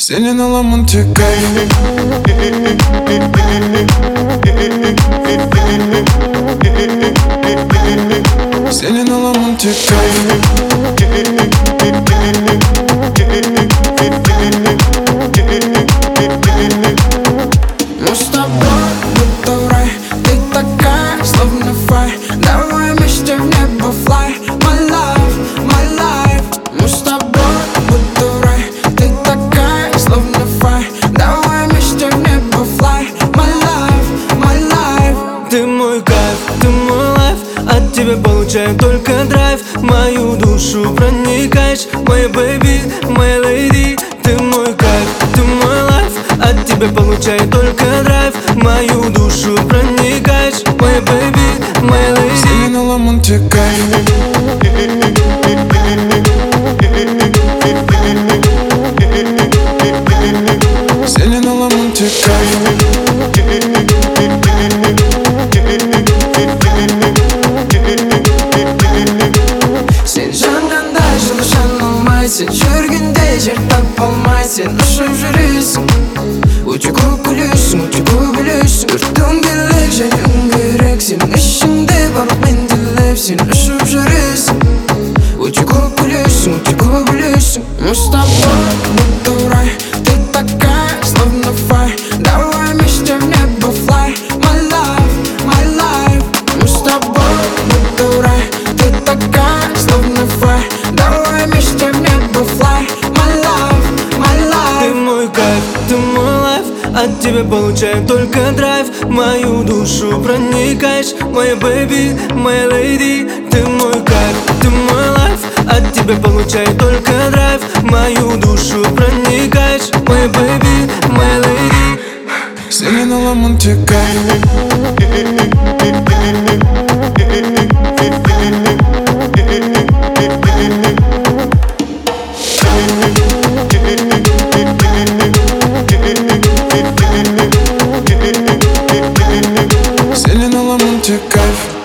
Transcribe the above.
Senin alamın tek kayıp. Senin alamın tek kayıp. Мы с тобой будто в рай. Ты такая, словно фай. Давай вместе в небо fly. My life, my life. Мы с тобой будто в рай. Ты такая, словно фай. Давай вместе в небо fly. My life, my life. Ты мой кайф, ты мой лайф. От тебя получаю только драйв. В мою душу проникаешь, моя бэйби, моя леди. Ты мой кайф, ты мой лайф. От тебя получаю только драйв. В мою душу проникаешь, моя бэйби, моя леди. Senin alamın tek kayıp. Senin alamın tek kayıp. Сен жанғандай жылы жан алмай, сен жүргенде жер тапа алмай, сен ұшып жүресің, өте көп күлесің, өте көп білесің. Өрттің керек жайың керек, сенің ішіңде барлық менделеп, сен ұшып жүресің, өте көп күлесің, өте көп білесің. Мы с тобой будто в рай. Ты такая, словно фай. Давай вместе в небо fly. My life, my life. Мы с тобой будто в рай. Ты такая, словно фай. Давай вместе в небо fly. My life, my life. Ты мой кайф, ты мой лайф. От тебя получаю только драйв. В мою душу проникаешь, моя бэйби, моя леди. Ты мой кайф, ты мой лайф. От тебя получаю только драйв. В мою душу проникаешь, моя бэйби, моя леди. Senin alamın tek kayıp. Senin alamın tek kayıp.